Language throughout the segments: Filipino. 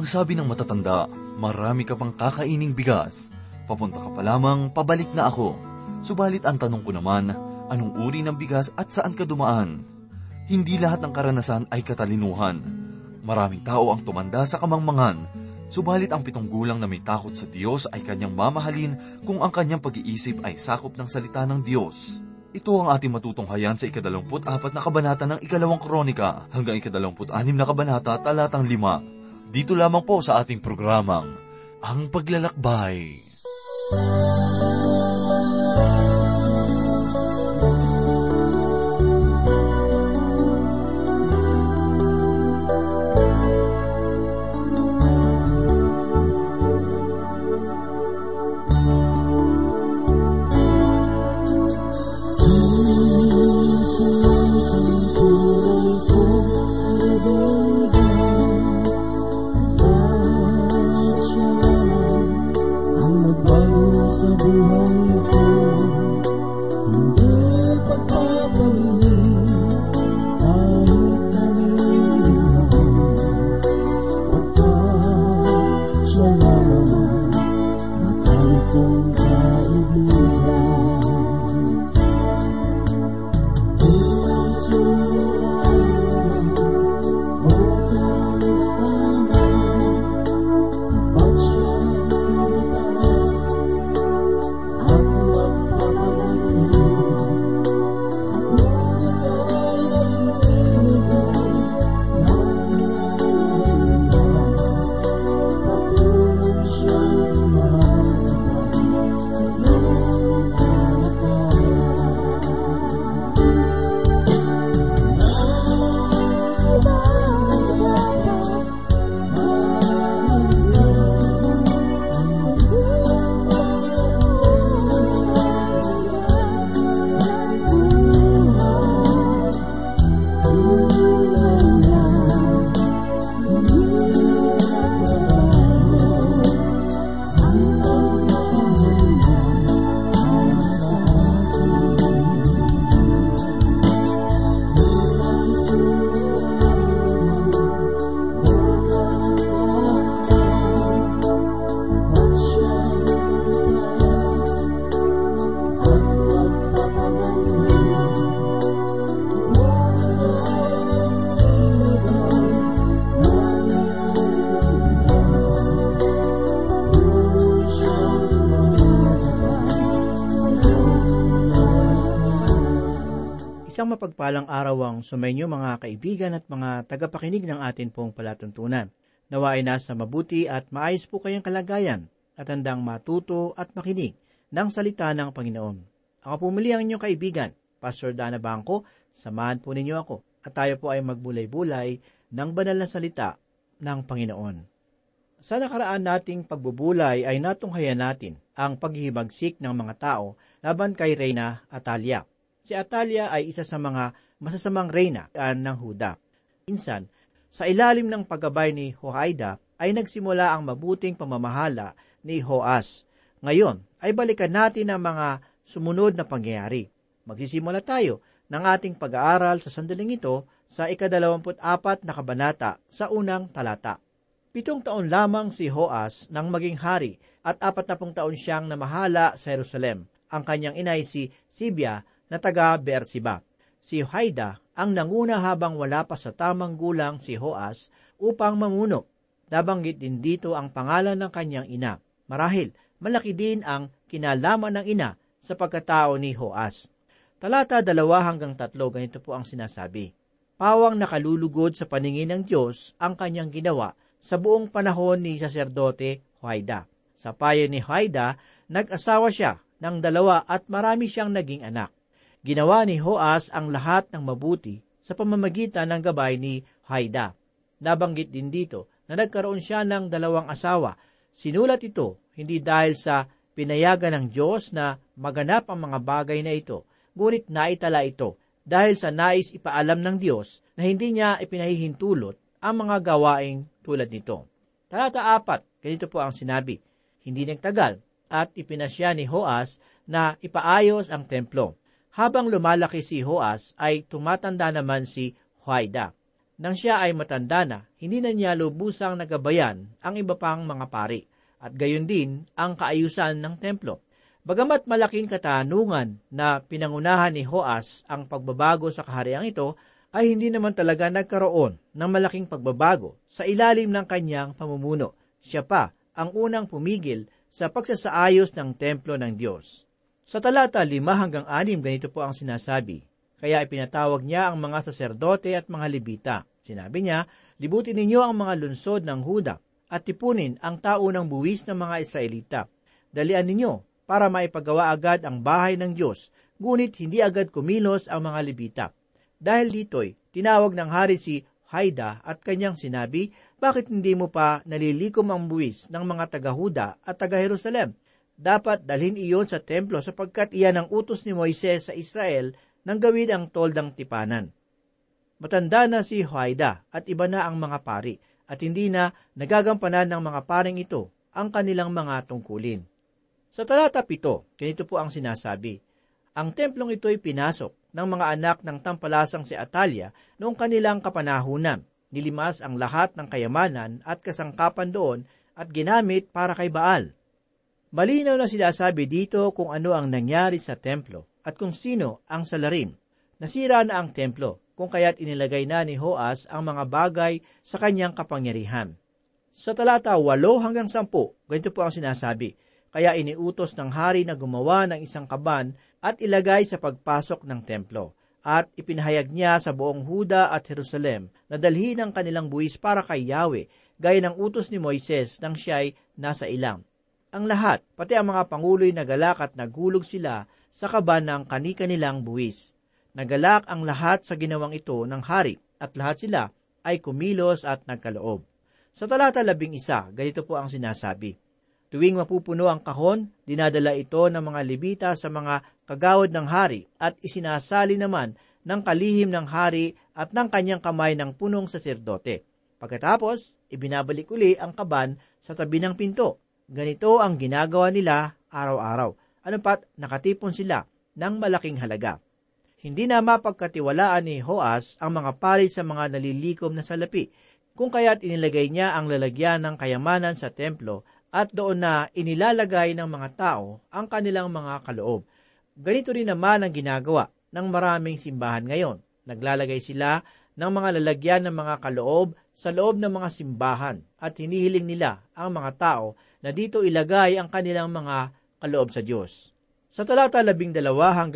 Ang sabi ng matatanda, marami ka pang kakaining bigas. Papunta ka pa lamang, pabalik na ako. Subalit ang tanong ko naman, anong uri ng bigas at saan ka dumaan? Hindi lahat ng karanasan ay katalinuhan. Maraming tao ang tumanda sa kamangmangan. Subalit ang 7 gulang na may takot sa Diyos ay kanyang mamahalin kung ang kanyang pag-iisip ay sakop ng salita ng Diyos. Ito ang ating matutunghayan sa 24 na kabanata ng 2 Kronika hanggang 26 na kabanata talatang 5. Dito lamang po sa ating programang, Ang Paglalakbay. Isang mapagpalang araw ang sumainyo mga kaibigan at mga tagapakinig ng atin pong palatuntunan. Nawa ay nasa mabuti at maayos po kayong kalagayan at handang matuto at makinig ng salita ng Panginoon. Ako po muli ang inyong kaibigan, Pastor Dana Bangko. Samahan po ninyo ako at tayo po ay magbulay-bulay ng banal na salita ng Panginoon. Sa nakaraan nating pagbubulay ay natunghayan natin ang paghihimagsik ng mga tao laban kay Reyna Atalia. Si Atalia ay isa sa mga masasamang reyna ng Huda. Minsan, sa ilalim ng paggabay ni Joiada ay nagsimula ang mabuting pamamahala ni Joas. Ngayon ay balikan natin ang mga sumunod na pangyayari. Magsisimula tayo ng ating pag-aaral sa sandaling ito sa 24 na kabanata sa unang talata. 7 taon lamang si Joas nang maging hari at 40 taon siyang namahala sa Jerusalem. Ang kanyang inay si Sibia na taga Beersheba. Si Joiada ang nanguna habang wala pa sa tamang gulang si Joas upang mamuno. Nabanggit din dito ang pangalan ng kanyang ina. Marahil, malaki din ang kinalaman ng ina sa pagkatao ni Joas. Talata 2-3, ganito po ang sinasabi. Pawang nakalulugod sa paningin ng Diyos ang kanyang ginawa sa buong panahon ni Saserdote Joiada. Sa payo ni Joiada, nag-asawa siya ng 2 at marami siyang naging anak. Ginawa ni Joas ang lahat ng mabuti sa pamamagitan ng gabay ni Joiada. Nabanggit din dito na nagkaroon siya ng 2 asawa. Sinulat ito hindi dahil sa pinayagan ng Diyos na maganap ang mga bagay na ito, ngunit naitala ito dahil sa nais ipaalam ng Diyos na hindi niya ipinahihintulot ang mga gawaing tulad nito. Talata 4, ganito po ang sinabi. Hindi nagtagal at ipinasya ni Joas na ipaayos ang templo. Habang lumalaki si Joas ay tumatanda naman si Joiada. Nang siya ay matanda na, hindi na niya lubusang nagabayan ang iba pang mga pari, at gayon din ang kaayusan ng templo. Bagamat malaking katanungan na pinangunahan ni Joas ang pagbabago sa kahariang ito, ay hindi naman talaga nagkaroon ng malaking pagbabago sa ilalim ng kanyang pamumuno. Siya pa ang unang pumigil sa pagsasaayos ng templo ng Diyos. Sa talata 5-6, ganito po ang sinasabi. Kaya ipinatawag niya ang mga saserdote at mga Levita. Sinabi niya, libutin ninyo ang mga lunsod ng Huda at tipunin ang taunang buwis ng mga Israelita. Dalian ninyo para maipagawa agad ang bahay ng Diyos, ngunit hindi agad kumilos ang mga Levita. Dahil dito'y tinawag ng hari si Haida at kanyang sinabi, bakit hindi mo pa nalilikom ang buwis ng mga taga-Huda at taga-Jerusalem? Dapat dalhin iyon sa templo sapagkat iyan ang utos ni Moises sa Israel nang gawin ang toldang tipanan. Matanda na si Haida at iba na ang mga pari at hindi na nagagampanan ng mga paring ito ang kanilang mga tungkulin. Sa talata 7, ganito po ang sinasabi, ang templong ito'y pinasok ng mga anak ng tampalasang si Atalia noong kanilang kapanahunan. Nilimas ang lahat ng kayamanan at kasangkapan doon at ginamit para kay Baal. Malinaw na sinasabi dito kung ano ang nangyari sa templo at kung sino ang salarin. Nasira na ang templo, kung kaya't inilagay na ni Joas ang mga bagay sa kanyang kapangyarihan. Sa talata 8-10, ganito po ang sinasabi, kaya iniutos ng hari na gumawa ng isang kaban at ilagay sa pagpasok ng templo. At ipinahayag niya sa buong Huda at Jerusalem na dalhin ang kanilang buwis para kay Yahweh, gaya ng utos ni Moises nang siya'y nasa ilang. Ang lahat, pati ang mga pangulo'y nagalak at naghulog sila sa kaban ng kani-kanilang buwis. Nagalak ang lahat sa ginawang ito ng hari at lahat sila ay kumilos at nagkaloob. Sa talata 11, ganito po ang sinasabi, tuwing mapupuno ang kahon, dinadala ito ng mga Levita sa mga kagawad ng hari at isinasali naman ng kalihim ng hari at ng kanyang kamay ng punong saserdote. Pagkatapos, ibinabalik uli ang kaban sa tabi ng pinto. Ganito ang ginagawa nila araw-araw. Ano pat nakatipon sila ng malaking halaga. Hindi na mapagkatiwalaan ni Joas ang mga pari sa mga nalilikom na salapi, kung kaya't inilagay niya ang lalagyan ng kayamanan sa templo at doon na inilalagay ng mga tao ang kanilang mga kaloob. Ganito rin naman ang ginagawa ng maraming simbahan ngayon. Naglalagay sila ng mga lalagyan ng mga kaloob sa loob ng mga simbahan at hinihiling nila ang mga tao na dito ilagay ang kanilang mga kaloob sa Diyos. Sa talata 12-13,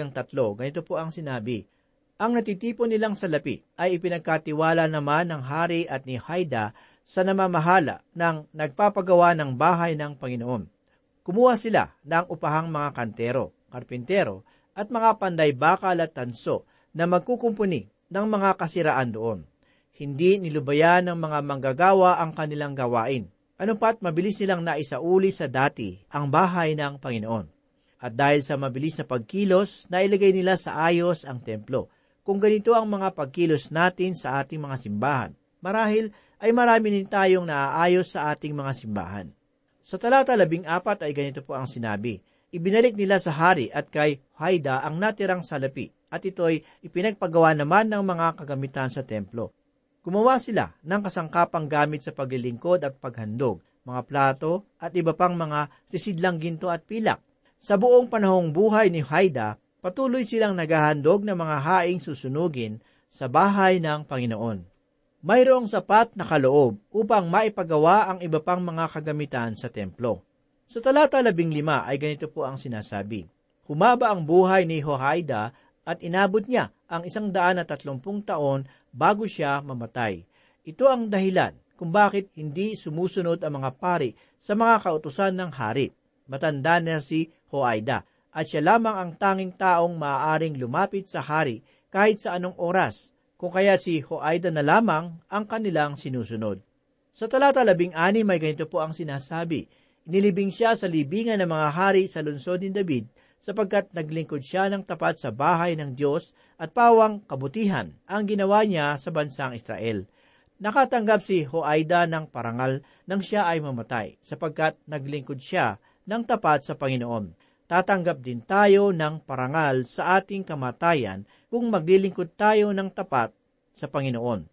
ganito po ang sinabi, ang natitipon nilang salapi ay ipinagkatiwala naman ng hari at ni Haida sa namamahala ng nagpapagawa ng bahay ng Panginoon. Kumuha sila ng upahang mga kantero, karpintero, at mga panday bakal at tanso na magkukumpuni ng mga kasiraan doon. Hindi nilubayan ng mga manggagawa ang kanilang gawain. Ano pat mabilis nilang naisauli sa dati ang bahay ng Panginoon. At dahil sa mabilis na pagkilos, nailagay nila sa ayos ang templo. Kung ganito ang mga pagkilos natin sa ating mga simbahan, marahil ay marami din tayong naaayos sa ating mga simbahan. Sa talata 14 ay ganito po ang sinabi, ibinalik nila sa hari at kay Haida ang natirang salapi, at ito'y ipinagpagawa naman ng mga kagamitan sa templo. Gumawa sila ng kasangkapang gamit sa paglilingkod at paghandog, mga plato at iba pang mga sisidlang ginto at pilak. Sa buong panahong buhay ni Haida, patuloy silang naghahandog ng mga haing susunugin sa bahay ng Panginoon. Mayroong sapat na kaloob upang maipagawa ang iba pang mga kagamitan sa templo. Sa talata 15 ay ganito po ang sinasabi, humaba ang buhay ni Johaida at inabot niya ang 130 taon bago siya mamatay. Ito ang dahilan kung bakit hindi sumusunod ang mga pari sa mga kautusan ng hari. Matanda na si Johaida at siya lamang ang tanging taong maaaring lumapit sa hari kahit sa anong oras, kung kaya si Johaida na lamang ang kanilang sinusunod. Sa talata 16 may ganito po ang sinasabi, inilibing siya sa libingan ng mga hari sa lungsod ni David, sapagkat naglingkod siya ng tapat sa bahay ng Diyos at pawang kabutihan ang ginawa niya sa bansang Israel. Nakatanggap si Johaida ng parangal nang siya ay mamatay, sapagkat naglingkod siya ng tapat sa Panginoon. Tatanggap din tayo ng parangal sa ating kamatayan kung maglilingkod tayo ng tapat sa Panginoon.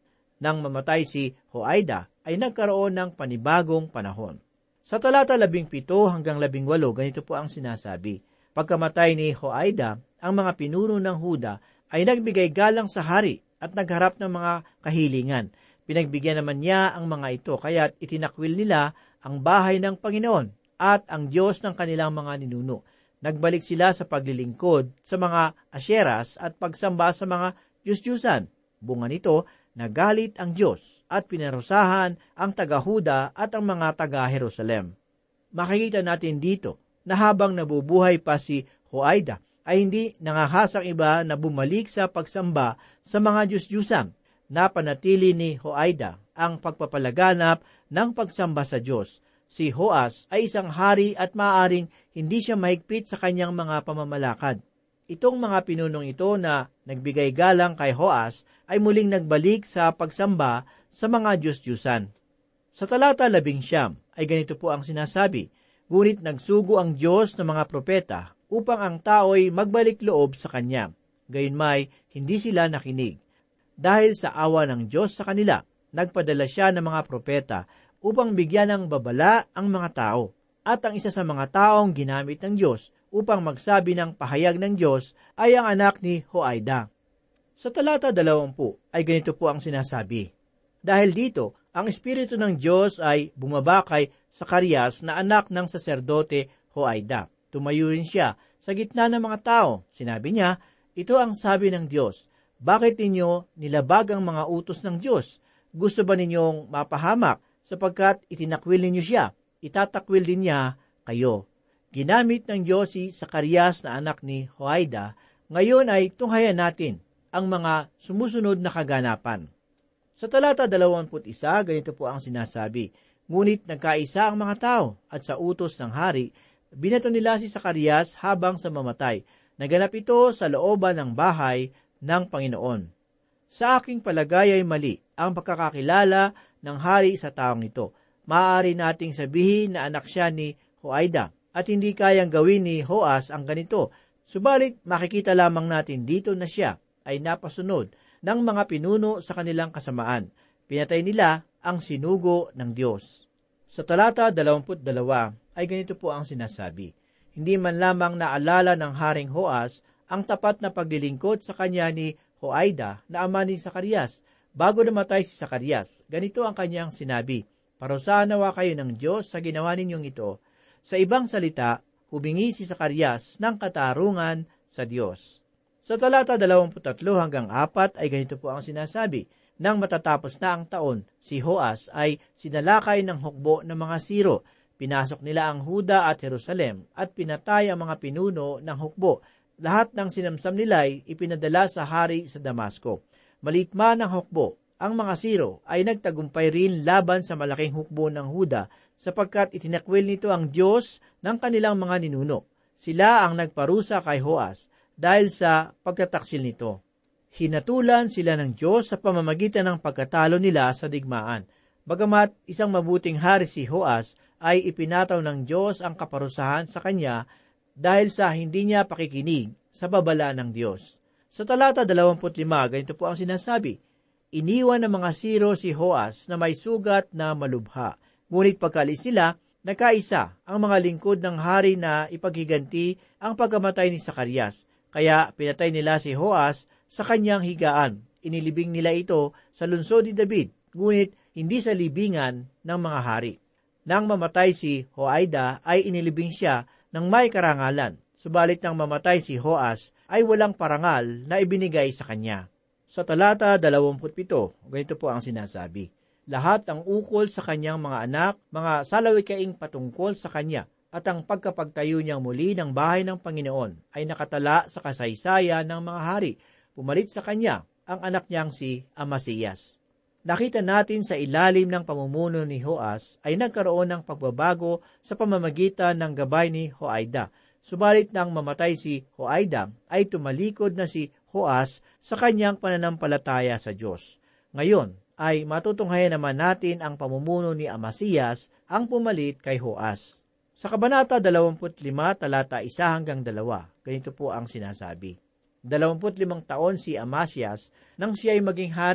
Nang mamatay si Joiada, ay nagkaroon ng panibagong panahon. Sa talata 17 hanggang 18, ganito po ang sinasabi. Pagkamatay ni Joiada, ang mga pinuno ng Huda ay nagbigay galang sa hari at nagharap ng mga kahilingan. Pinagbigyan naman niya ang mga ito, kaya't itinakwil nila ang bahay ng Panginoon at ang Diyos ng kanilang mga ninuno. Nagbalik sila sa paglilingkod sa mga asyeras at pagsamba sa mga Diyos-Diyusan. Bunga nito, nagalit ang Diyos at pinarusahan ang taga-Huda at ang mga taga-Jerusalem. Makikita natin dito na habang nabubuhay pa si Joiada, ay hindi nangahasang iba na bumalik sa pagsamba sa mga Diyos-Diyusan. Napanatili ni Joiada ang pagpapalaganap ng pagsamba sa Diyos. Si Joas ay isang hari at maaaring hindi siya mahigpit sa kanyang mga pamamalakad. Itong mga pinunong ito na nagbigay galang kay Joas ay muling nagbalik sa pagsamba sa mga Diyos-Diyusan. Sa talata 19 ay ganito po ang sinasabi, ngunit nagsugo ang Diyos ng mga propeta upang ang tao'y magbalik loob sa Kanya. Gayunmay, hindi sila nakinig. Dahil sa awa ng Diyos sa kanila, nagpadala siya ng mga propeta upang bigyan ng babala ang mga tao. At ang isa sa mga taong ginamit ng Diyos upang magsabi ng pahayag ng Diyos ay ang anak ni Joiada. Sa talata 20 ay ganito po ang sinasabi. Dahil dito, ang Espiritu ng Diyos ay bumaba kay Zacarias na anak ng saserdote Joiada. Tumayo rin siya sa gitna ng mga tao. Sinabi niya, ito ang sabi ng Diyos, bakit ninyo nilabag ang mga utos ng Diyos? Gusto ba ninyong mapahamak sapagkat itinakwil ninyo siya? Itatakwil din niya kayo. Ginamit ng Diyos si Zacarias na anak ni Joiada. Ngayon ay tunghayan natin ang mga sumusunod na kaganapan. Sa talata 21, ganito po ang sinasabi, ngunit nagkaisa ang mga tao at sa utos ng hari, binato nila si Zacarias habang sa mamatay. Naganap ito sa looban ng bahay ng Panginoon. Sa aking palagay ay mali ang pagkakakilala ng hari sa taong ito. Maaari nating sabihin na anak siya ni Joiada at hindi kayang gawin ni Joas ang ganito. Subalit makikita lamang natin dito na siya ay napasunod ng mga pinuno sa kanilang kasamaan. Pinatay nila ang sinugo ng Diyos. Sa talata 22 ay ganito po ang sinasabi. Hindi man lamang naalala ng Haring Joas ang tapat na paglilingkod sa kanya ni Joiada na ama ni Zacarias. Bago namatay si Zacarias, ganito ang kanyang sinabi, parusahan nawa kayo ng Diyos sa ginawa ninyong ito. Sa ibang salita, humingi si Zacarias ng katarungan sa Diyos. Sa talata 23 hanggang 4 ay ganito po ang sinasabi, nang matatapos na ang taon, si Joas ay sinalakay ng hukbo ng mga Siro. Pinasok nila ang Huda at Jerusalem at pinatay ang mga pinuno ng hukbo. Lahat ng sinamsam nila ay ipinadala sa hari sa Damasco. Maliit man ang hukbo, ang mga Siro ay nagtagumpay rin laban sa malaking hukbo ng Huda sapagkat itinakwil nito ang Diyos ng kanilang mga ninuno. Sila ang nagparusa kay Joas dahil sa pagkataksil nito. Hinatulan sila ng Diyos sa pamamagitan ng pagkatalo nila sa digmaan. Bagamat isang mabuting hari si Joas, ay ipinataw ng Diyos ang kaparusahan sa kanya dahil sa hindi niya pakikinig sa babala ng Diyos. Sa talata 25, ganito po ang sinasabi, iniwan ng mga Siro si Joas na may sugat na malubha. Ngunit pagkalis nila, nagkaisa ang mga lingkod ng hari na ipaghiganti ang pagkamatay ni Zacarias. Kaya pinatay nila si Joas sa kanyang higaan. Inilibing nila ito sa lungsod ni David, ngunit hindi sa libingan ng mga hari. Nang mamatay si Joiada ay inilibing siya ng may karangalan. Subalit nang mamatay si Joas ay walang parangal na ibinigay sa kanya. Sa talata 27, ganito po ang sinasabi, lahat ang ukol sa kanyang mga anak, mga salawikaing patungkol sa kanya, at ang pagkapagtayo niyang muli ng bahay ng Panginoon ay nakatala sa kasaysayan ng mga hari. Pumalit sa kanya ang anak niyang si Amasiyas. Nakita natin sa ilalim ng pamumuno ni Joas ay nagkaroon ng pagbabago sa pamamagitan ng gabay ni Joiada. Subalit nang mamatay si Joiada ay tumalikod na si Joas sa kanyang pananampalataya sa Diyos. Ngayon ay matutunghayan naman natin ang pamumuno ni Amasiyas ang pumalit kay Joas. Sa Kabanata 25, talata 1 hanggang 2, ganito po ang sinasabi. 25 taon si Amasiyas nang siya ay maging hari.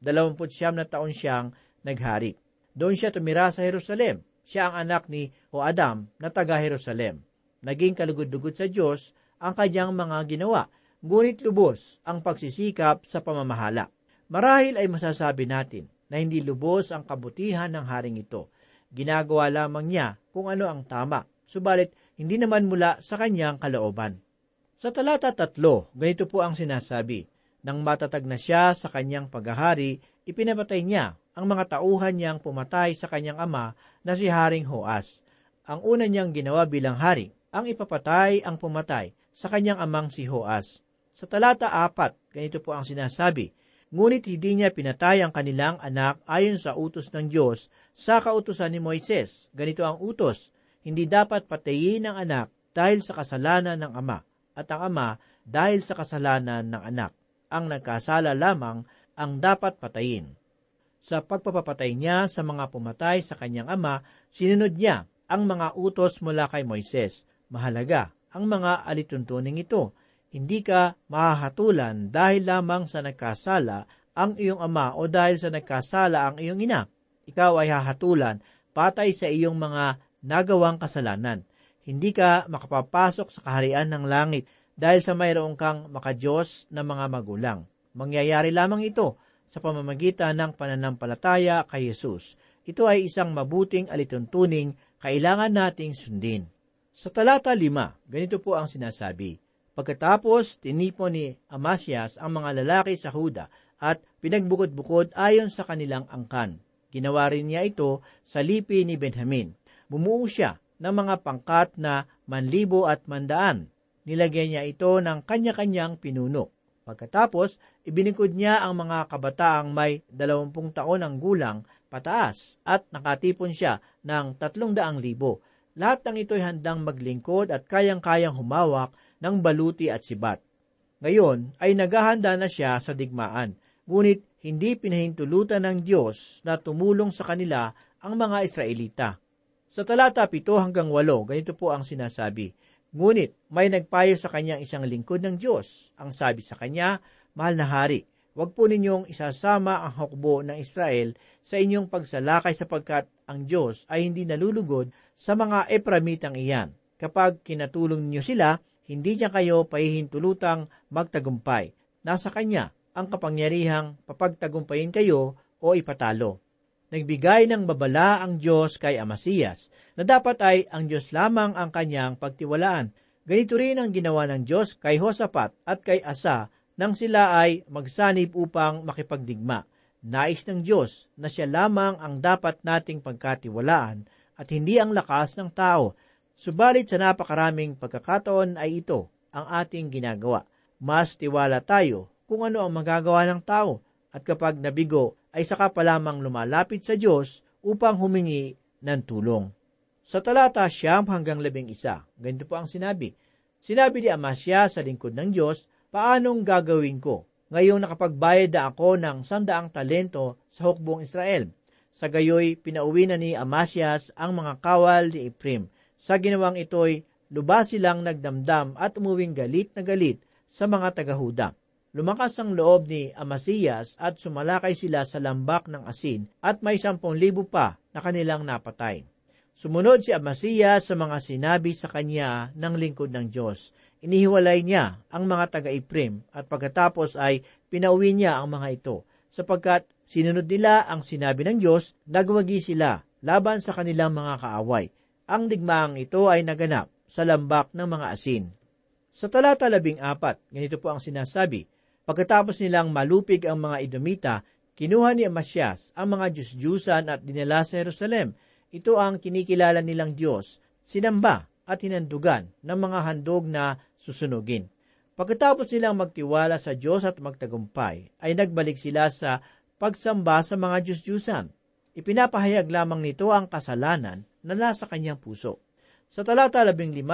29 na taon siyang naghari. Doon siya tumira sa Jerusalem. Siya ang anak ni Joadam na taga-Jerusalem. Naging kalugod-lugod sa Diyos ang kanyang mga ginawa, ngunit lubos ang pagsisikap sa pamamahala. Marahil ay masasabi natin na hindi lubos ang kabutihan ng haring ito. Ginagawa lamang niya kung ano ang tama, subalit hindi naman mula sa kanyang kalooban. Sa talata 3, ganito po ang sinasabi, nang matatag na siya sa kanyang paghahari, ipinapatay niya ang mga tauhan niyang pumatay sa kanyang ama na si Haring Joas. Ang una niyang ginawa bilang hari, ang ipapatay ang pumatay sa kanyang amang si Joas. Sa talata 4, ganito po ang sinasabi, ngunit hindi niya pinatay ang kanilang anak ayon sa utos ng Diyos sa kautusan ni Moises. Ganito ang utos, hindi dapat patayin ang anak dahil sa kasalanan ng ama, at ang ama dahil sa kasalanan ng anak. Ang nagkasala lamang ang dapat patayin. Sa pagpapapatay niya sa mga pumatay sa kanyang ama, sinunod niya ang mga utos mula kay Moises. Mahalaga ang mga alituntuning ito. Hindi ka mahahatulan dahil lamang sa nagkasala ang iyong ama o dahil sa nagkasala ang iyong ina. Ikaw ay hahatulan patay sa iyong mga nagawang kasalanan. Hindi ka makapapasok sa kaharian ng langit dahil sa mayroong kang makadiyos na mga magulang. Mangyayari lamang ito sa pamamagitan ng pananampalataya kay Jesus. Ito ay isang mabuting alituntuning kailangan nating sundin. Sa talata 5, ganito po ang sinasabi, pagkatapos tinipon ni Amasias ang mga lalaki sa Huda at pinagbukod-bukod ayon sa kanilang angkan. Ginawa rin niya ito sa lipi ni Benjamin. Bumuo siya ng mga pangkat na 1,000 at 100. Nilagyan niya ito ng kanya-kanyang pinuno. Pagkatapos, ibinigod niya ang mga kabataang may 20 taon ang gulang pataas at nakatipon siya ng 300,000. Lahat ng ito'y handang maglingkod at kayang-kayang humawak ng baluti at sibat. Ngayon ay naghahanda na siya sa digmaan, ngunit hindi pinahintulutan ng Diyos na tumulong sa kanila ang mga Israelita. Sa talata 7-8, ganito po ang sinasabi, ngunit may nagpayo sa kanyang isang lingkod ng Diyos. Ang sabi sa kanya, mahal na hari, huwag po ninyong isasama ang hukbo ng Israel sa inyong pagsalakay sapagkat ang Diyos ay hindi nalulugod sa mga Ephramitang iyan. Kapag kinatulong niyo sila, hindi niya kayo pahihintulutang magtagumpay. Nasa kanya ang kapangyarihang papagtagumpayin kayo o ipatalo. Nagbigay ng babala ang Diyos kay Amasias na dapat ay ang Diyos lamang ang kanyang pagtiwalaan. Ganito rin ang ginawa ng Diyos kay Josaphat at kay Asa nang sila ay magsanib upang makipagdigma. Nais ng Diyos na siya lamang ang dapat nating pagkatiwalaan at hindi ang lakas ng tao. Subalit sa napakaraming pagkakataon ay ito ang ating ginagawa. Mas tiwala tayo kung ano ang magagawa ng tao at kapag nabigo ay saka pa lamang lumalapit sa Diyos upang humingi ng tulong. Sa talata 9-11, ganito po ang sinabi. Sinabi ni Amasya sa lingkod ng Diyos, paanong gagawin ko? Ngayong nakapagbayad na ako ng 100 talento sa hukbong Israel. Sa gayoy, pinauwi na ni Amasias ang mga kawal ni Ephraim. Sa ginawang ito'y lubas silang nagdamdam at umuwing galit na galit sa mga taga-Huda. Lumakas ang loob ni Amasias at sumalakay sila sa lambak ng asin at may 10,000 pa na kanilang napatay. Sumunod si Amasias sa mga sinabi sa kanya ng lingkod ng Diyos. Inihiwalay niya ang mga taga-Ephraim at pagkatapos ay pinauwi niya ang mga ito sapagkat sinunod nila ang sinabi ng Diyos, nagwagi sila laban sa kanilang mga kaaway. Ang digmaang ito ay naganap sa lambak ng mga asin. Sa talata 14, ganito po ang sinasabi, pagkatapos nilang malupig ang mga Edomita, kinuha ni Amasias ang mga Diyos-Diyusan at dinala sa Jerusalem. Ito ang kinikilala nilang Diyos, sinamba at hinandugan ng mga handog na susunugin. Pagkatapos nilang magtiwala sa Diyos at magtagumpay, ay nagbalik sila sa pagsamba sa mga Diyos-Diyusan. Ipinapahayag lamang nito ang kasalanan na nasa kanyang puso. Sa talata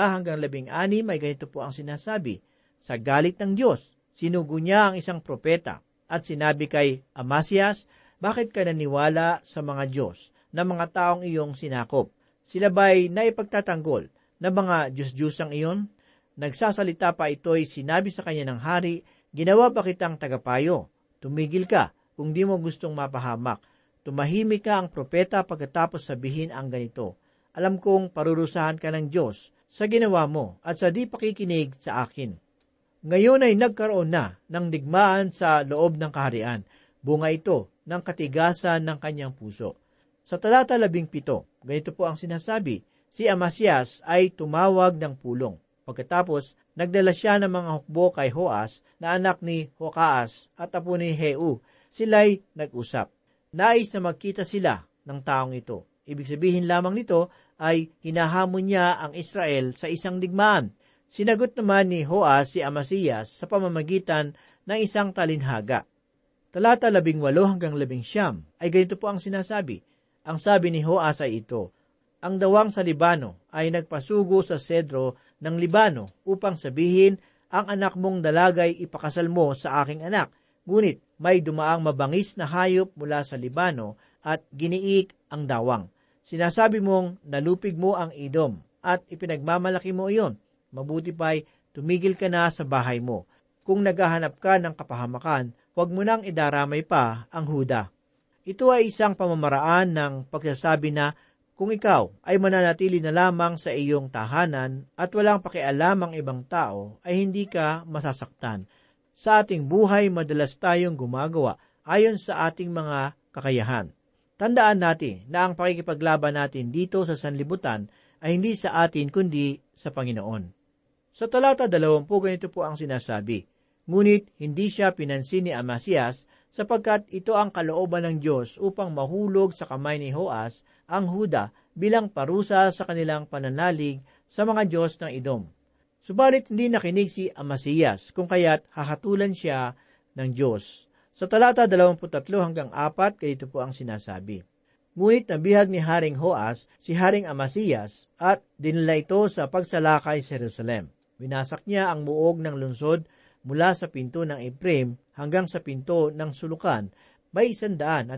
15-16 ay ganito po ang sinasabi, sa galit ng Diyos, sinugo niya ang isang propeta at sinabi kay Amasias, bakit ka naniwala sa mga Diyos na mga taong iyong sinakop? Sila ba'y naipagtatanggol na mga Diyos-Diyusang iyon? Nagsasalita pa ito'y sinabi sa kanya ng hari, ginawa ba kitang tagapayo? Tumigil ka, kung di mo gustong mapahamak. Tumahimik ka ang propeta pagkatapos sabihin ang ganito, alam kong parurusahan ka ng Diyos sa ginawa mo at sa di pakikinig sa akin. Ngayon ay nagkaroon na ng digmaan sa loob ng kaharian. Bunga ito ng katigasan ng kanyang puso. Sa talata 17, ganito po ang sinasabi, si Amasias ay tumawag ng pulong. Pagkatapos, nagdala siya ng mga hukbo kay Joas na anak ni Jocaas at apo ni Jehu. Sila'y nag-usap. Nais na magkita sila ng taong ito. Ibig sabihin lamang nito ay hinahamon niya ang Israel sa isang digmaan. Sinagot naman ni Joas si Amasias sa pamamagitan ng isang talinhaga. Talata 18 hanggang 19 ay ganito po ang sinasabi. Ang sabi ni Joas ay ito, ang dawang sa Libano ay nagpasugo sa sedro ng Libano upang sabihin, ang anak mong dalagay ipakasal mo sa aking anak. Ngunit may dumaang mabangis na hayop mula sa Libano at giniik ang dawang. Sinasabi mong nalupig mo ang Edom at ipinagmamalaki mo iyon. Mabuti pa'y tumigil ka na sa bahay mo. Kung naghahanap ka ng kapahamakan, huwag mo nang idaramay pa ang Huda. Ito ay isang pamamaraan ng pagsasabi na kung ikaw ay mananatili na lamang sa iyong tahanan at walang pakialam ang ibang tao, ay hindi ka masasaktan. Sa ating buhay, madalas tayong gumagawa ayon sa ating mga kakayahan. Tandaan natin na ang pakikipaglaban natin dito sa sanlibutan ay hindi sa atin kundi sa Panginoon. Sa talata 20, ganito po ang sinasabi, ngunit hindi siya pinansin ni Amasias sapagkat ito ang kalooban ng Diyos upang mahulog sa kamay ni Joas ang Huda bilang parusa sa kanilang pananalig sa mga Diyos ng Edom. Subalit hindi nakinig si Amasias kung kaya't hahatulan siya ng Diyos. Sa talata 23 hanggang 4, ganito po ang sinasabi. Ngunit nabihag ni Haring Joas si Haring Amasias at dinala ito sa pagsalakay sa Jerusalem. Winasak niya ang muog ng lungsod mula sa pinto ng Ephraim hanggang sa pinto ng Sulukan, may 177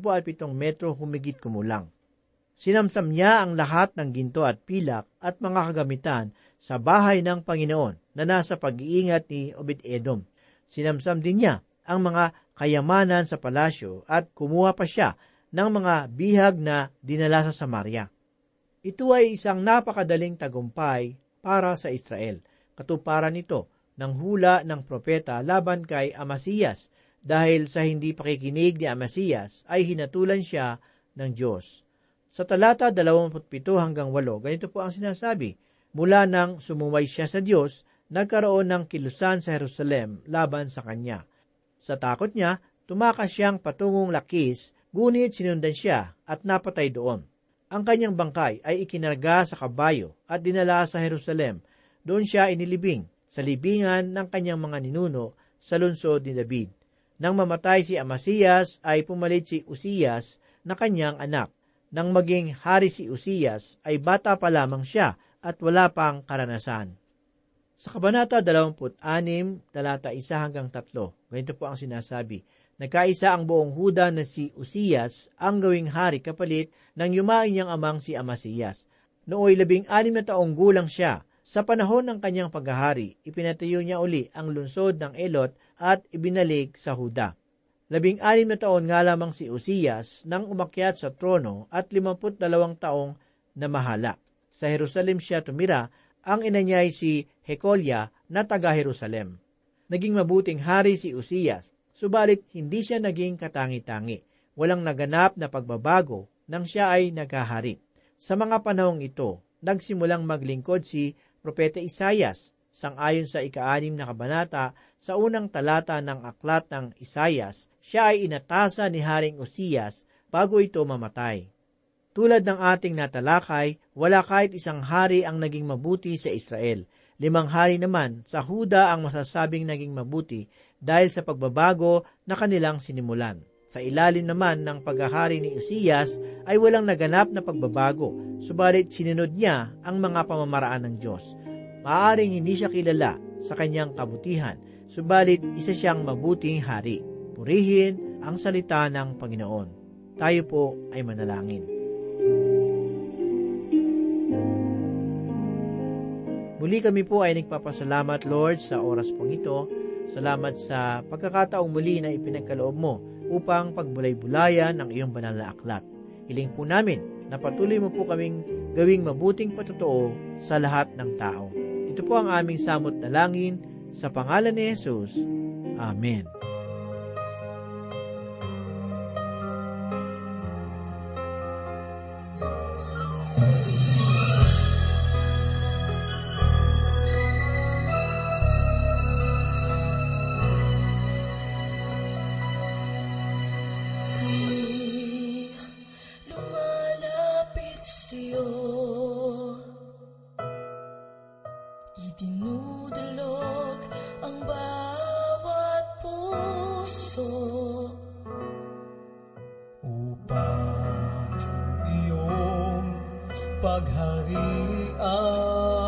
metro humigit kumulang. Sinamsam niya ang lahat ng ginto at pilak at mga kagamitan sa bahay ng Panginoon na nasa pag-iingat ni Obed-Edom. Sinamsam din niya ang mga kayamanan sa palasyo at kumuha pa siya ng mga bihag na dinala sa Samaria. Ito ay isang napakadaling tagumpay para sa Israel. Katuparan nito ng hula ng propeta laban kay Amasias dahil sa hindi pakikinig ni Amasias ay hinatulan siya ng Diyos. Sa talata 27 hanggang 8, ganito po ang sinasabi, mula nang sumuway siya sa Diyos, nagkaroon ng kilusan sa Jerusalem laban sa kanya. Sa takot niya, tumakas siyang patungong Lakis, ngunit sinundan siya at napatay doon. Ang kanyang bangkay ay ikinarga sa kabayo at dinala sa Jerusalem. Doon siya inilibing sa libingan ng kanyang mga ninuno sa lungsod ni David. Nang mamatay si Amasias ay pumalit si Uzzias na kanyang anak. Nang maging hari si Uzzias ay bata pa lamang siya at wala pang karanasan. Sa Kabanata 26, talata 1 hanggang 3, ganito po ang sinasabi, nagkaisa ang buong Huda na si Uzzias ang gawing hari kapalit ng yumain niyang amang si Amasias. Nooy 16 na taong gulang siya. Sa panahon ng kanyang paghahari, ipinatayo niya uli ang lungsod ng Elot at ibinalik sa Huda. 16 na taon nga lamang si Uzzias nang umakyat sa trono at 52 taong namahala. Sa Jerusalem siya tumira, ang ina niya ay si Hekolya na taga-Jerusalem. Naging mabuting hari si Uzzias, subalit hindi siya naging katangi-tangi. Walang naganap na pagbabago nang siya ay naghahari. Sa mga panahong ito, nagsimulang maglingkod si Propeta Isaias, sang-ayon sa 6 na kabanata sa unang talata ng aklat ng Isaias, siya ay inatasa ni Haring Uzzias bago ito mamatay. Tulad ng ating natalakay, wala kahit isang hari ang naging mabuti sa Israel. 5 hari naman sa Huda ang masasabing naging mabuti dahil sa pagbabago na kanilang sinimulan. Sa ilalim naman ng paghahari ni Uzzias ay walang naganap na pagbabago, subalit sinunod niya ang mga pamamaraan ng Diyos. Maaaring hindi siya kilala sa kanyang kabutihan, subalit isa siyang mabuting hari. Purihin ang salita ng Panginoon. Tayo po ay manalangin. Muli kami po ay nagpapasalamat, Lord, sa oras pong ito. Salamat sa pagkakataong muli na ipinagkaloob mo upang pagbulay-bulayan ang iyong banal na aklat. Hiling po namin na patuloy mo po kaming gawing mabuting patotoo sa lahat ng tao. Ito po ang aming samot dalangin sa pangalan ni Jesus. Amen. Idinudulog ang bawat puso upang iyong pagharian